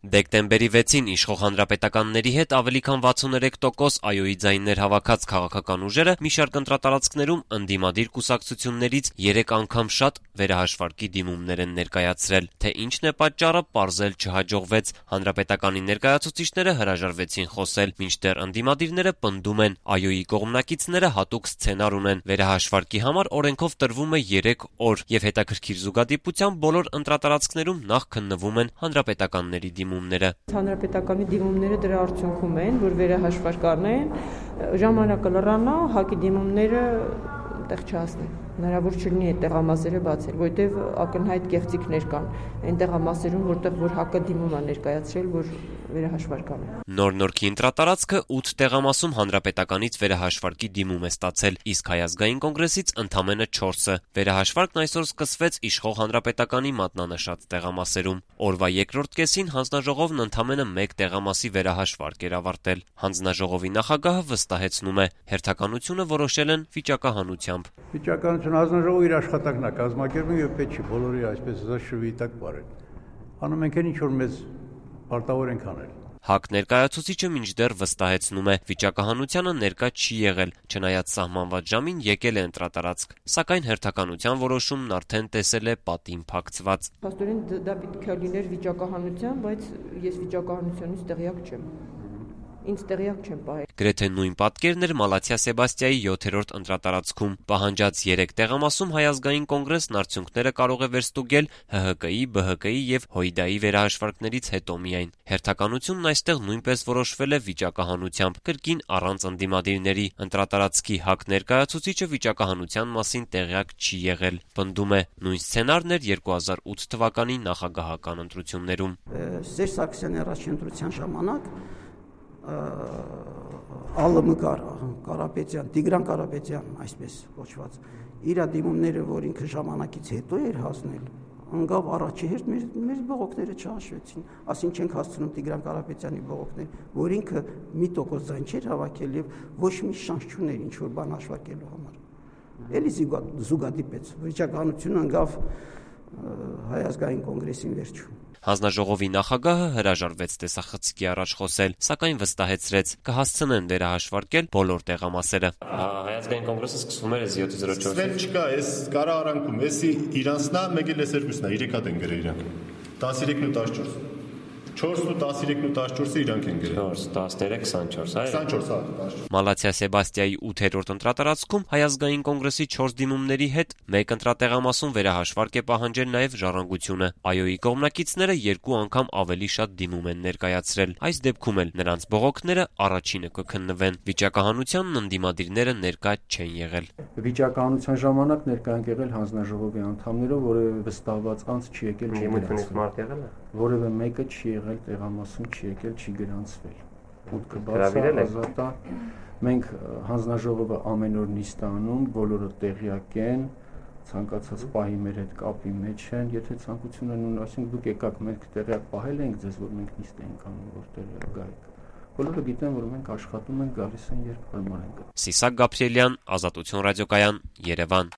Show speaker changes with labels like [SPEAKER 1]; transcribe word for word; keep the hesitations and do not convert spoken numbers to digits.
[SPEAKER 1] Դեկտեմբերի վեցին իշխող հանրապետականների հետ ավելի քան վաթսուներեք տոկոս այոյի ձայններ հավաքած քաղաքական ուժերը մի շարք ընտրատարածքներում ընդդիմադիր կուսակցություններից երեք անգամ շատ վերահաշվարկի դիմումներ են ներկայացրել, թե ինչն է պատճառը, պարզել չհաջողվեց։ Հանրապետականի ներկայացուցիչները հրաժարվեցին խոսել, մինչդեռ ընդդիմադիրները պնդում են, այոյի կողմնակիցները հատուկ սցենար ունեն, վերահաշվարկի համար օրենքով տրվում է երեք օր, եւ հետաքրքիր զուգադիպությամբ բոլոր ընտրատարածքներում նախ քննվում են հանրապետականների դիմումները։
[SPEAKER 2] Հանրապետականի դիմումները դրա արդյունքում են, որ վերահաշվարկ անեն, ժամանակը լռանա, ՀԱԿ-ի դիմումները տեղ չհասնեն։ Հնարավոր չլինի այդ տեղամասերը բացել, որտեղ ակնհայտ կեղծիքներ կան այն տեղամասերում, որտեղ որ ՀԱԿ-ը դիմում է ներկայացրել, որ վերահաշվարկ անեն։
[SPEAKER 1] Նոր-Նորքի ընտրատարածքը ութ տեղամասում հանրապետականից վերահաշվարկի դիմում է ստացել, իսկ Հայազգային կոնգրեսից ընդամենը չորսը։ Վերահաշվարկն այսօր սկսվեց իշխող հանրապետականի մատնանշած տեղամասերում։ Օրվա երկրորդ կեսին հանձնաժողովն ընդամենը մեկ տեղամասի վերահաշվարկ էր ավարտել։ Հանձնաժողովի նախագահը վստահեցնում է, հերթականությունը որոշել են վիճակահանությամբ։
[SPEAKER 3] Վիճակահանությունը հանձնաժողովի իր աշխատանքն է կազմակերպում եւ պետք չի բոլորի այսպես շվի տակ բարել։ Անում ենք ինչ որ մեզ պարտավոր ենք անել։
[SPEAKER 1] ՀԱԿ ներկայացուցիչը մինչդեռ վստահեցնում է, վիճակահանությանը ներկա չի եղել, չնայած սահմանված ժամին եկել է ընտրատարածք, սակայն հերթականության որոշումն արդեն տեսել է պատին փակցված։
[SPEAKER 2] Փաստորեն դա պետք է լիներ վիճակահանության, բայց ես վիճակահանությունից տեղյակ չեմ։ Ինձ տեղյակ չեմ պահել։
[SPEAKER 1] Գրեթե նույն պատկերն էր Մալաթիա Սեբաստիայի յոթերորդ ընտրատարածքում։ Պահանջած երեք տեղամասում Հայազգային կոնգրեսն արդյունքները կարող է վերստուգել ՀՀԿ-ի, ԲՀԿ-ի եւ ՀՅԴ-ի վերահաշվարկներից հետո միայն։ Հերթականությունն այստեղ նույնպես որոշվել է վիճակահանությամբ, կրկին առանց ընդդիմադիրների։ Ընտրատարածքի ՀԱԿ ներկայացուցիչը վիճակահանության մասին տեղյակ չի եղել։ Պնդում է, նույն սցենարն էր երկու հազար ութ թվականի նախագահական ընտրություններում։
[SPEAKER 4] Սերժ Սարգսյանի առաջին ընտրության ժամանակ ԱԼՄ Կարապետյան, Տիգրան Կարապետյան, այսպես կոչված, իր դիմումները, որ ինքը ժամանակից հետո էր հասնել, անգավ առաջի հերթ մեր, մեր բողոքները չհաշվեցին, ասին չենք հասցնում Տիգրան Կարապետյանի բողոքներ, որ ինքը մի տոկոս ձայն չէր հավաքել եւ ոչ մի շանս չուներ ինչ որ բան հաշվարկելու համար։ Էլի զուգադիպեց, վիճակահանությունը անգավ Հայազգային կոնգրեսին վերջում։
[SPEAKER 1] Հանձնաժողովի նախագահը հրաժարվեց տեսախցիկի առաջ խոսել, սակայն վստահեցրեց, կհասցնեն վերահաշվարկել բոլոր տեղամասերը։ Հայազգային կոնգրեսը սկսվում էր յոթ զրո չորսից։
[SPEAKER 5] Սվել չկա, այս կարահարանքում, էսի իրանցնա, մեկ էլ էս երկուսնա, երեք հատ են գրել իրան։ տասներեքն ու տասնչորս։ չորսն ու տասներեքն ու տասնչորսը իրանք են գրել։
[SPEAKER 1] չորս, տասներեք, քսանչորս, այո։
[SPEAKER 5] քսանչորս, հա։
[SPEAKER 1] Մալաթիա Սեբաստիայի ութերորդ ընտրատարածքում Հայազգային կոնգրեսի չորս դիմումների հետ մեկ ընտրատեղամասում վերահաշվարկ է պահանջել նաև Ժառանգությունը։ այոյի կողմնակիցները երկու անգամ ավելի շատ դիմում են ներկայացրել։ Այս դեպքում էլ նրանց բողոքները առաջինը կքննվեն։ Վիճակահանությանն ընդդիմադիրները ներկա չեն եղել։
[SPEAKER 6] Վիճակահանության ժամանակ ներկա են եղել հանձնաժողովի անդամները, որևէ վստահված անձ չի եկել, չի գրանցվել։ Որևէ մեկը չի եղել տեղամասում, չի եկել, չի գրանցվել։ Մուտքը բաց է, ազատ է։ Մենք հանձնաժողովը ամեն օր նիստ անում, բոլորը տեղյակ են, ցանկացած պահի մեր հետ կապի մեջ են, եթե ցանկություն են ունեն, այսինքն դուք եկաք, մենք տեղյակ պահել ենք ձեզ, որ մենք նիստ ենք անում, որ տեղյակ գայիք։ Բոլորը գիտեն, որ մենք աշխատում ենք, գալիս են, երբ հարմար ենք։
[SPEAKER 1] Սիսակ Գաբրիելյան, Ազատություն ռադիոկայան, Երևան։